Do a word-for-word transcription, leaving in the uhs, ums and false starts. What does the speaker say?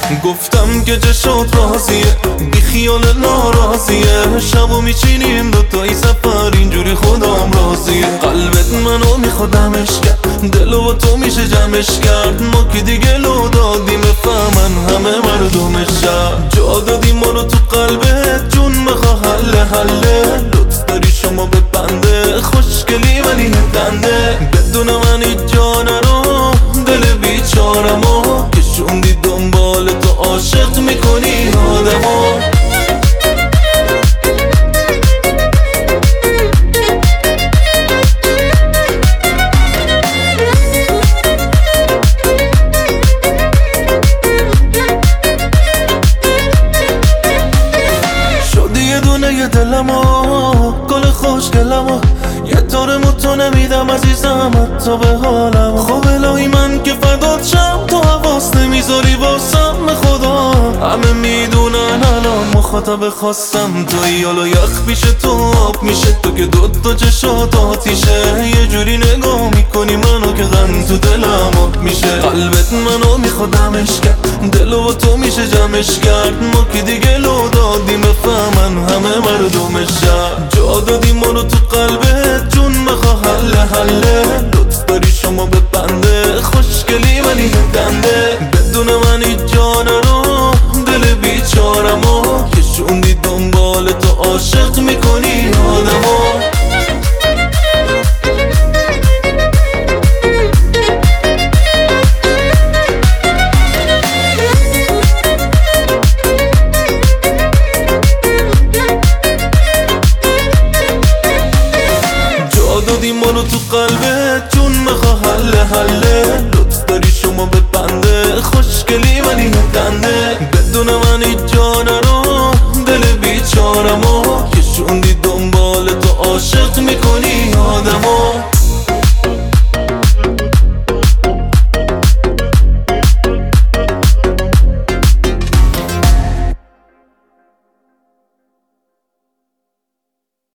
گفتم که چشات راضیه بی خیال ناراضیه، شبو میچینیم دوتایی سفر اینجوری خودم راضیه. قلبت منو میخوادمش کرد، دلو با تو میشه جمعش کرد، ما که دیگه لو دادیم بفهمن همه مردم شهر. جا دادیم ما رو تو قلبت جون میخوا حله حله، لطف داری شما به بنده خوشگلی ولی ندنده. بدون من هیچ جا نرو دل بیچارمو، کشوندی دنبال تو عاشق میکنی آدمو. یه دلمو گل خوشگلمو یه طورمو تو نمیدم عزیزم حتی به حالم. خب الهی من که فدات شم تو حواس نمیذاری واسم خدا. همه میدونن الان مخاطب خواستم توی، حالا یخ پیشه تو آب میشه تو که دو تا چشات آتیشه. یه جوری نگاه میکنی منو که غم تو دلم آب میشه. قلبت منو میخوادمش کرد، دلو با تو میشه جمعش کرد، ما که دیگه لو دادیم بفهمن همه مردم شهر. جا دادیم ما رو تو قلبت جون میخوا حله حله، لطف داری شما به بنده خوشگلی ولی ندنده. بدون من هیچ جا نرو دل بیچارمو، کشوندی دنبال تو عاشق میکنی آدمو. دادی منو تو قلبت جون میخوا حله حله، لطف داری شما به بنده خوشگلی ولی ندنده. بدون من هیچ جا نرو دل بیچارمو، کشوندی دنبال تو عاشق میکنی آدمو.